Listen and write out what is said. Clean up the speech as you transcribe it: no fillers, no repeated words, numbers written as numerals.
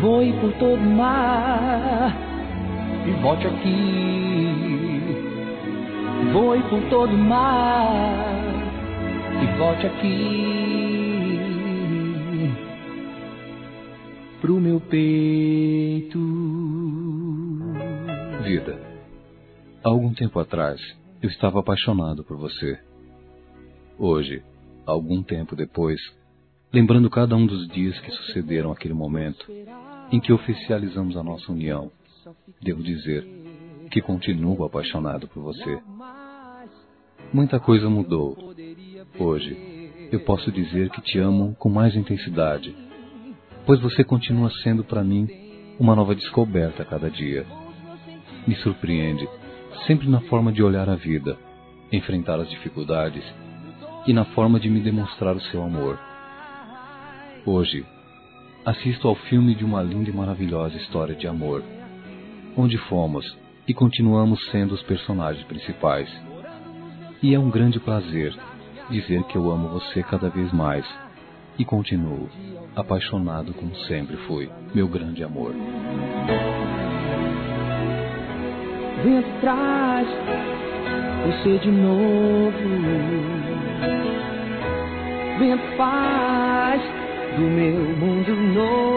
Voe por todo o mar e volte aqui. Voe por todo o mar e volte aqui pro meu peito. Vida, há algum tempo atrás eu estava apaixonado por você. Hoje, algum tempo depois, lembrando cada um dos dias que sucederam aquele momento em que oficializamos a nossa união, devo dizer que continuo apaixonado por você. Muita coisa mudou. Hoje, eu posso dizer que te amo com mais intensidade, pois você continua sendo para mim uma nova descoberta a cada dia. Me surpreende sempre na forma de olhar a vida, enfrentar as dificuldades e na forma de me demonstrar o seu amor. Hoje, assisto ao filme de uma linda e maravilhosa história de amor, onde fomos e continuamos sendo os personagens principais. E é um grande prazer dizer que eu amo você cada vez mais e continuo apaixonado como sempre fui, meu grande amor. Vento traz você de novo. Vento faz do meu mundo novo.